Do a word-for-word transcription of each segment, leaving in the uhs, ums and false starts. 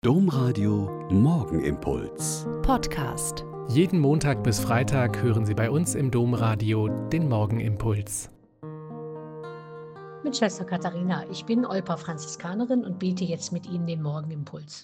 Domradio Morgenimpuls. Podcast. Jeden Montag bis Freitag hören Sie bei uns im Domradio den Morgenimpuls. Mit Schwester Katharina, ich bin Olper Franziskanerin und bete jetzt mit Ihnen den Morgenimpuls.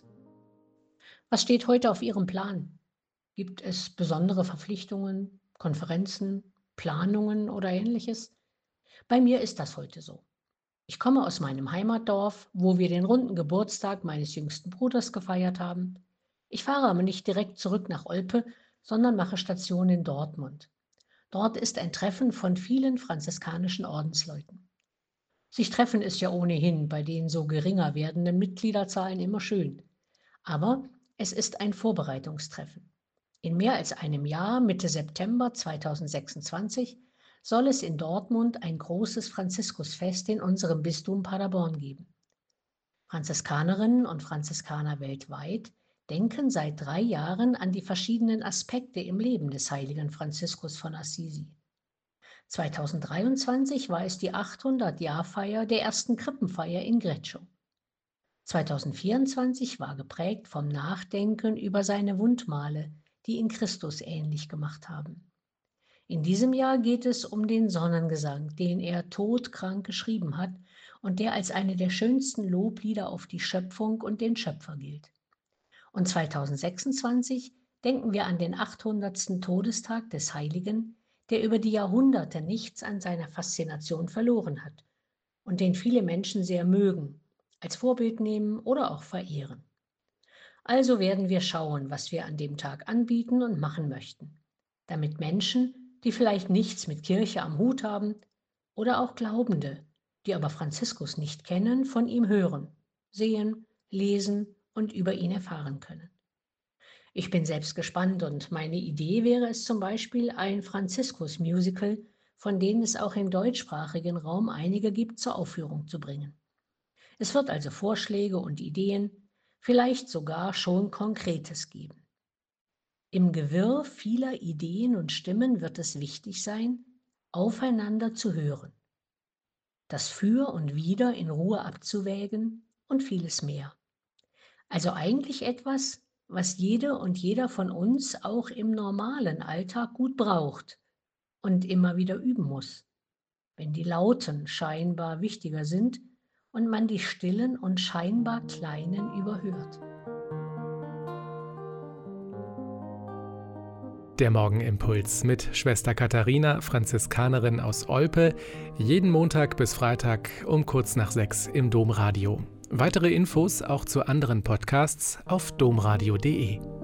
Was steht heute auf Ihrem Plan? Gibt es besondere Verpflichtungen, Konferenzen, Planungen oder ähnliches? Bei mir ist das heute so. Ich komme aus meinem Heimatdorf, wo wir den runden Geburtstag meines jüngsten Bruders gefeiert haben. Ich fahre aber nicht direkt zurück nach Olpe, sondern mache Station in Dortmund. Dort ist ein Treffen von vielen franziskanischen Ordensleuten. Sich treffen ist ja ohnehin bei den so geringer werdenden Mitgliederzahlen immer schön. Aber es ist ein Vorbereitungstreffen. In mehr als einem Jahr, Mitte September zweitausendsechsundzwanzig, soll es in Dortmund ein großes Franziskusfest in unserem Bistum Paderborn geben. Franziskanerinnen und Franziskaner weltweit denken seit drei Jahren an die verschiedenen Aspekte im Leben des heiligen Franziskus von Assisi. zweitausenddreiundzwanzig war es die achthundert-Jahr-Feier der ersten Krippenfeier in Greccio. zweitausendvierundzwanzig war geprägt vom Nachdenken über seine Wundmale, die ihn Christus ähnlich gemacht haben. In diesem Jahr geht es um den Sonnengesang, den er todkrank geschrieben hat und der als eine der schönsten Loblieder auf die Schöpfung und den Schöpfer gilt. Und zweitausendsechsundzwanzig denken wir an den achthundertsten Todestag des Heiligen, der über die Jahrhunderte nichts an seiner Faszination verloren hat und den viele Menschen sehr mögen, als Vorbild nehmen oder auch verehren. Also werden wir schauen, was wir an dem Tag anbieten und machen möchten, damit Menschen, die vielleicht nichts mit Kirche am Hut haben, oder auch Glaubende, die aber Franziskus nicht kennen, von ihm hören, sehen, lesen und über ihn erfahren können. Ich bin selbst gespannt und meine Idee wäre es zum Beispiel, ein Franziskus-Musical, von denen es auch im deutschsprachigen Raum einige gibt, zur Aufführung zu bringen. Es wird also Vorschläge und Ideen, vielleicht sogar schon Konkretes geben. Im Gewirr vieler Ideen und Stimmen wird es wichtig sein, aufeinander zu hören, das Für und Wider in Ruhe abzuwägen und vieles mehr. Also eigentlich etwas, was jede und jeder von uns auch im normalen Alltag gut braucht und immer wieder üben muss, wenn die Lauten scheinbar wichtiger sind und man die stillen und scheinbar kleinen überhört. Der Morgenimpuls mit Schwester Katharina, Franziskanerin aus Olpe, jeden Montag bis Freitag um kurz nach sechs im Domradio. Weitere Infos auch zu anderen Podcasts auf domradio punkt de.